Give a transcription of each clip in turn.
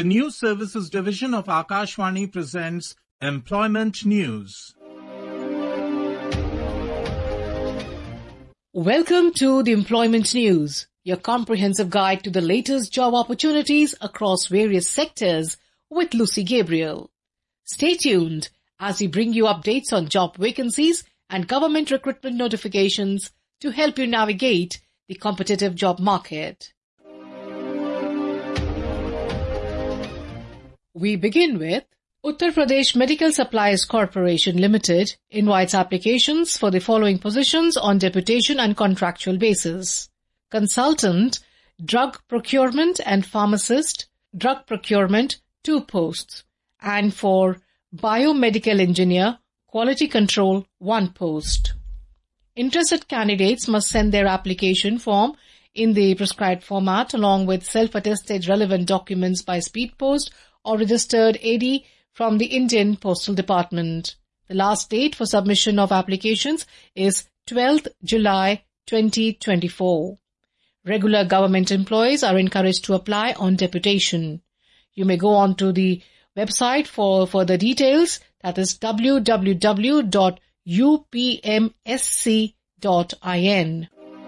The News Services Division of Akashvani presents Employment News. Welcome to the Employment News, your comprehensive guide to the latest job opportunities across various sectors with Lucy Gabriel. Stay tuned as we bring you updates on job vacancies and government recruitment notifications to help you navigate the competitive job market. We begin with Uttar Pradesh Medical Supplies Corporation Limited invites applications for the following positions on deputation and contractual basis. Consultant, Drug Procurement and Pharmacist, Drug Procurement, 2 posts. And for Biomedical Engineer, Quality Control, 1 post. Interested candidates must send their application form in the prescribed format along with self-attested relevant documents by speed post or registered AD from the Indian Postal Department. The last date for submission of applications is 12th July 2024. Regular government employees are encouraged to apply on deputation. You may go on to the website for further details, that is www.upmsc.in.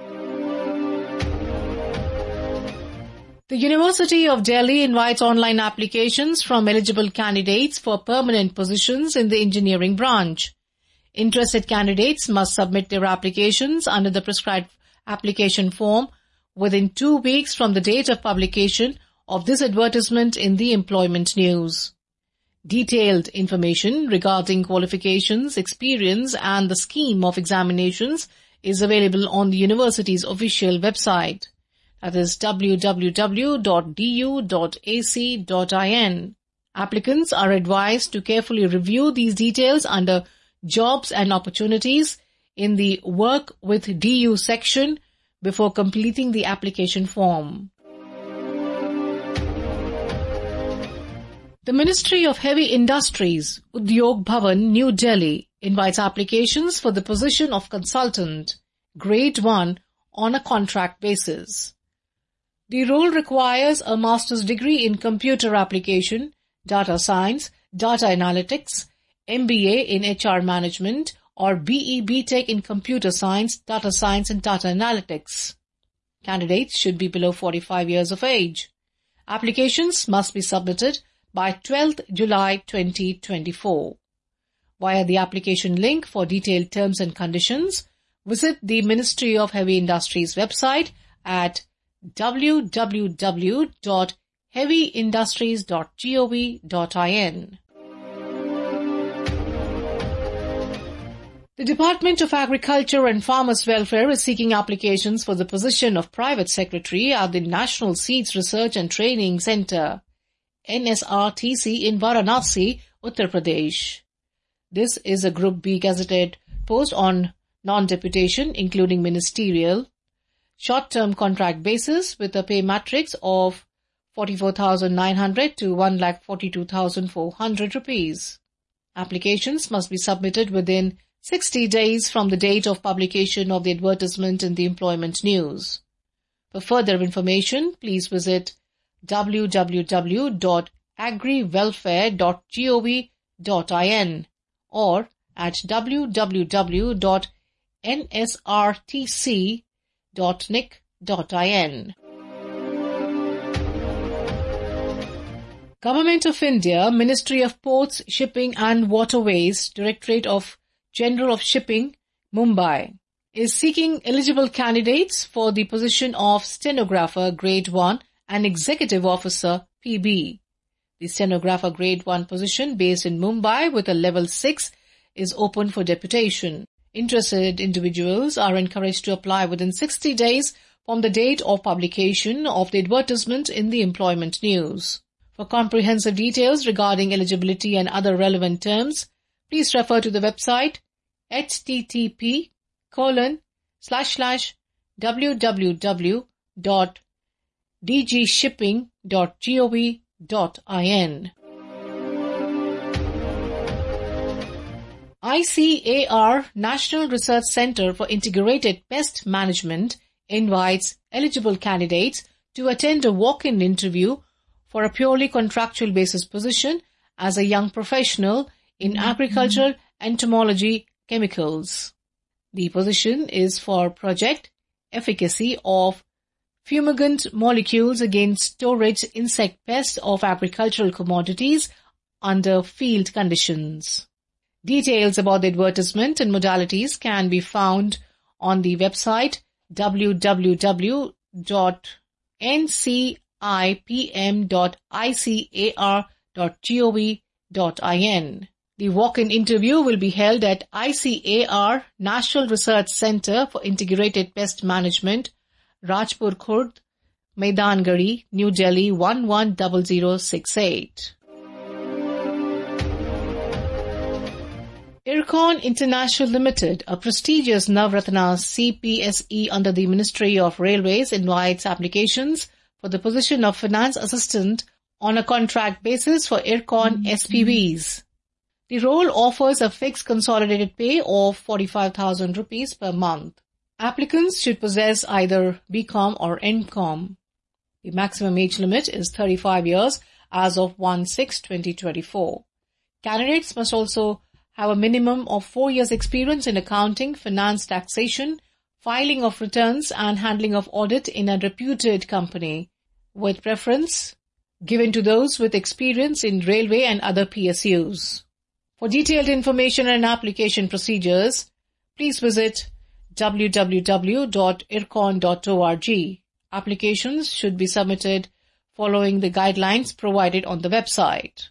The University of Delhi invites online applications from eligible candidates for permanent positions in the engineering branch. Interested candidates must submit their applications under the prescribed application form within 2 weeks from the date of publication of this advertisement in the Employment News. Detailed information regarding qualifications, experience and the scheme of examinations is available on the university's official website. That is www.du.ac.in. Applicants are advised to carefully review these details under Jobs and Opportunities in the Work with DU section before completing the application form. The Ministry of Heavy Industries, Udyog Bhavan, New Delhi, invites applications for the position of consultant, Grade 1, on a contract basis. The role requires a master's degree in computer application, data science, data analytics, MBA in HR management, or BE/BTech in computer science, data science and data analytics. Candidates should be below 45 years of age. Applications must be submitted by 12th July 2024. Via the application link for detailed terms and conditions, visit the Ministry of Heavy Industries website at www.heavyindustries.gov.in. The Department of Agriculture and Farmers Welfare is seeking applications for the position of Private Secretary at the National Seeds Research and Training Centre, NSRTC, in Varanasi, Uttar Pradesh. This is a Group B gazetted post on non-deputation, including ministerial, short-term contract basis with a pay matrix of 44,900 to 1,42,400 rupees. Applications must be submitted within 60 days from the date of publication of the advertisement in the Employment News. For further information, please visit www.agrywelfare.gov.in or at www.nsrtc.nic.in. Government of India, Ministry of Ports, Shipping and Waterways, Directorate of General of Shipping, Mumbai, is seeking eligible candidates for the position of Stenographer Grade 1 and Executive Officer PB. The Stenographer Grade 1 position based in Mumbai with a Level 6 is open for deputation. Interested individuals are encouraged to apply within 60 days from the date of publication of the advertisement in the Employment News. For comprehensive details regarding eligibility and other relevant terms, please refer to the website http://www.dgshipping.gov.in. ICAR, National Research Centre for Integrated Pest Management, invites eligible candidates to attend a walk-in interview for a purely contractual basis position as a young professional in agriculture, entomology, chemicals. The position is for project efficacy of fumigant molecules against storage insect pests of agricultural commodities under field conditions. Details about the advertisement and modalities can be found on the website www.ncipm.icar.gov.in. The walk-in interview will be held at ICAR National Research Centre for Integrated Pest Management, Rajpur Khurd, Maidangari, New Delhi 110068. Ircon International Limited, a prestigious Navratna CPSE under the Ministry of Railways, invites applications for the position of finance assistant on a contract basis for Ircon SPVs. The role offers a fixed consolidated pay of 45,000 rupees per month. Applicants should possess either BCom or NCom. The maximum age limit is 35 years as of 1/6/2024. Candidates must also have a minimum of 4 years experience in accounting, finance, taxation, filing of returns and handling of audit in a reputed company, with preference given to those with experience in railway and other PSUs. For detailed information and application procedures, please visit www.ircon.org. Applications should be submitted following the guidelines provided on the website.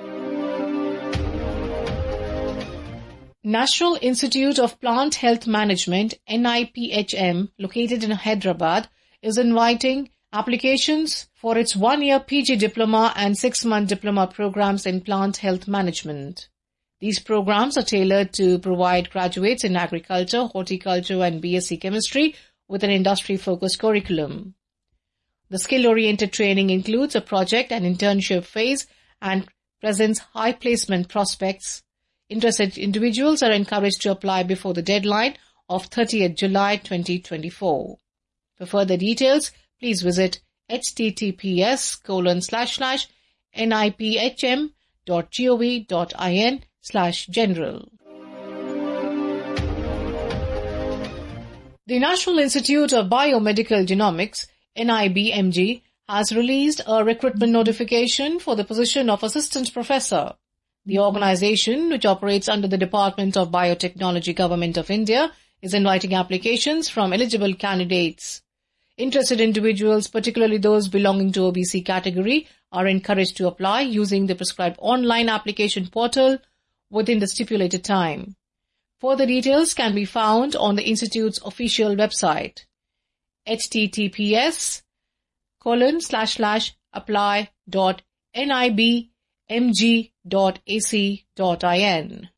National Institute of Plant Health Management, NIPHM, located in Hyderabad, is inviting applications for its 1-year PG diploma and 6-month diploma programs in plant health management. These programs are tailored to provide graduates in agriculture, horticulture and BSc chemistry with an industry-focused curriculum. The skill-oriented training includes a project and internship phase and presents high placement prospects. Interested individuals are encouraged to apply before the deadline of 30th July 2024. For further details, please visit https://niphm.gov.in/general. The National Institute of Biomedical Genomics, NIBMG, has released a recruitment notification for the position of Assistant Professor. The organization, which operates under the Department of Biotechnology, Government of India, is inviting applications from eligible candidates. Interested individuals, particularly those belonging to OBC category, are encouraged to apply using the prescribed online application portal within the stipulated time. Further details can be found on the Institute's official website, https://apply.nibmg.ac.in.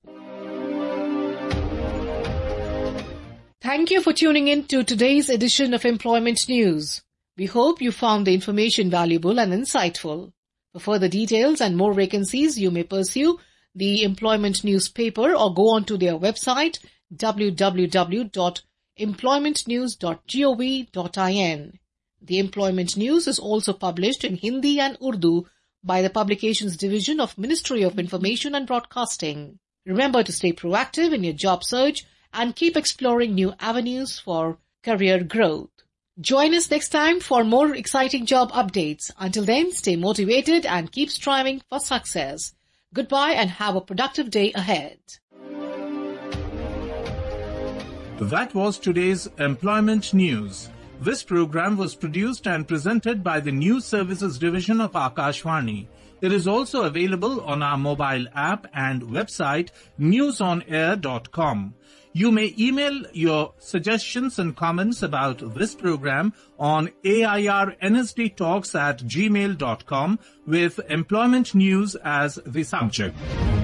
Thank you for tuning in to today's edition of Employment News. We hope you found the information valuable and insightful. For further details and more vacancies, you may pursue the Employment newspaper or go on to their website www.employmentnews.gov.in. The Employment News is also published in Hindi and Urdu by the Publications Division of Ministry of Information and Broadcasting. Remember to stay proactive in your job search and keep exploring new avenues for career growth. Join us next time for more exciting job updates. Until then, stay motivated and keep striving for success. Goodbye and have a productive day ahead. That was today's Employment News. This program was produced and presented by the News Services Division of Akashvani. It is also available on our mobile app and website newsonair.com. You may email your suggestions and comments about this program on airnsdtalks@gmail.com with employment news as the subject.